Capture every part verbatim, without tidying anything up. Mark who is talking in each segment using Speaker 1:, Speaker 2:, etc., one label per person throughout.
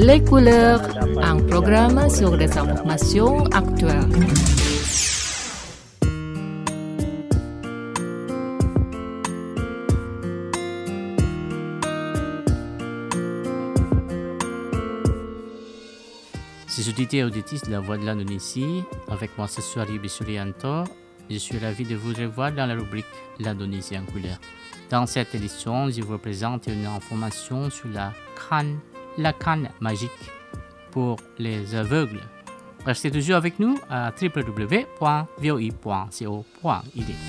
Speaker 1: Les couleurs, un programme sur les informations actuelles.
Speaker 2: Chers auditeurs et auditrices de la Voix de l'Indonésie, avec moi ce soir Yubi Suryanto, je suis ravi de vous revoir dans la rubrique L'Indonésie en couleur. Dans cette édition, je vous présente une information sur la canne, la canne magique pour les aveugles. Restez toujours avec nous à w w w point v o i point co point i d.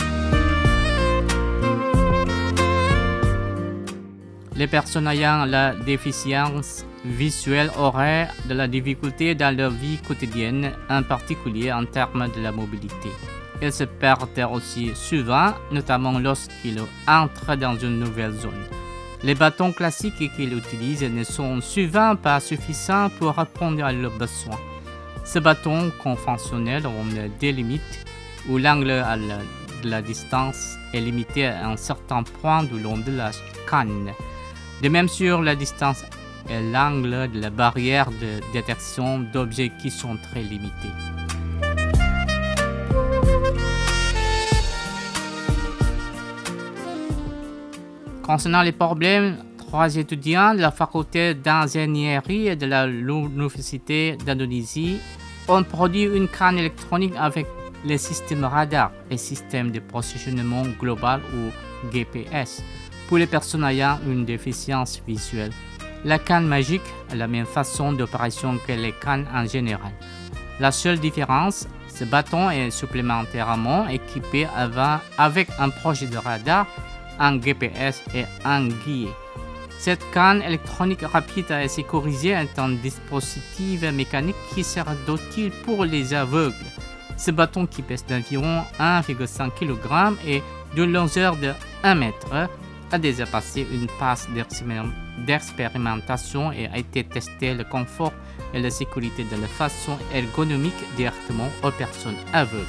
Speaker 2: Les personnes ayant la déficience visuelle auraient de la difficulté dans leur vie quotidienne, en particulier en termes de la mobilité. Ils se perdent aussi souvent, notamment lorsqu'ils entrent dans une nouvelle zone. Les bâtons classiques qu'ils utilisent ne sont souvent pas suffisants pour répondre à leurs besoins. Ces bâtons conventionnels ont des limites où l'angle à la, de la distance est limité à un certain point du long de la canne. De même sur la distance et l'angle de la barrière de détection d'objets qui sont très limités. Concernant les problèmes, trois étudiants de la faculté d'ingénierie et de l'Université d'Indonésie ont produit une canne électronique avec les systèmes radar et systèmes de positionnement global ou G P S pour les personnes ayant une déficience visuelle. La canne magique a la même façon d'opération que les cannes en général. La seule différence, ce bâton est supplémentairement équipé avec un projet de radar, un G P S et un guide. Cette canne électronique rapide et sécurisée est un dispositif mécanique qui sera utile pour les aveugles. Ce bâton qui pèse d'environ un virgule cinq kilogramme et d'une longueur de un mètre a déjà passé une passe d'expérimentation et a été testé le confort et la sécurité de la façon ergonomique directement aux personnes aveugles.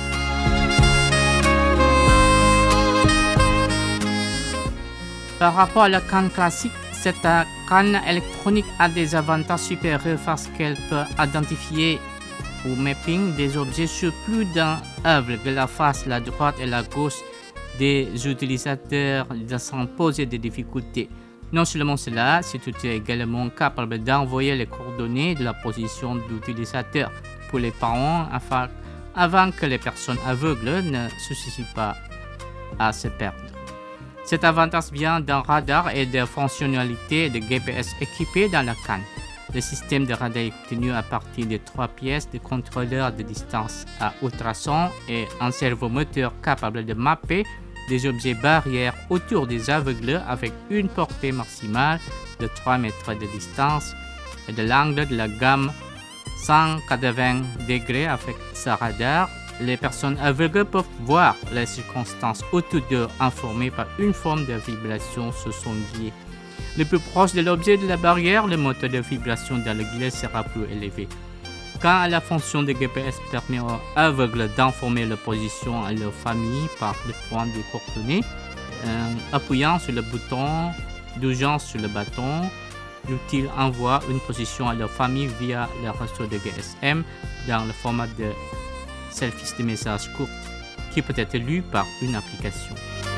Speaker 2: Par rapport à la canne classique, cette canne électronique a des avantages supérieurs parce qu'elle peut identifier ou mapping des objets sur plus d'un œuvre que la face, la droite et la gauche des utilisateurs sans poser des difficultés. Non seulement cela, c'est également capable d'envoyer les coordonnées de la position de l'utilisateur pour les parents afin, avant que les personnes aveugles ne se suscitent pas à se perdre. Cet avantage vient d'un radar et de fonctionnalités de G P S équipés dans la canne. Le système de radar est obtenu à partir de trois pièces de contrôleur de distance à ultrasons et un servomoteur capable de mapper des objets barrières autour des aveugles avec une portée maximale de trois mètres de distance et de l'angle de la gamme cent quatre-vingts degrés avec ce radar. Les personnes aveugles peuvent voir les circonstances autour d'eux informées par une forme de vibration sur son guide. Le plus proche de l'objet de la barrière, le moteur de vibration dans le guide sera plus élevé. Quant à la fonction de G P S permet aux aveugles d'informer leur position à leur famille par le point de coordonnées, euh, appuyant sur le bouton d'urgence sur le bâton. L'outil envoie une position à leur famille via le réseau de G S M dans le format de service de message court qui peut être lu par une application.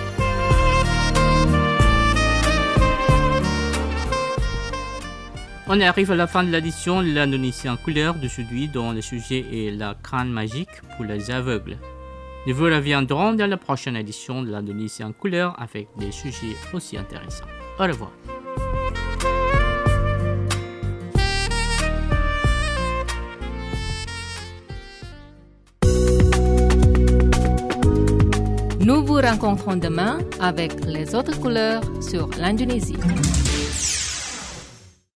Speaker 2: On arrive à la fin de l'édition de l'Indonésie en couleur d'aujourd'hui dont le sujet est la canne magique pour les aveugles. Nous vous reviendrons dans la prochaine édition de l'Indonésie en couleur avec des sujets aussi intéressants. Au revoir.
Speaker 1: Nous vous rencontrons demain avec les autres couleurs sur l'Indonésie.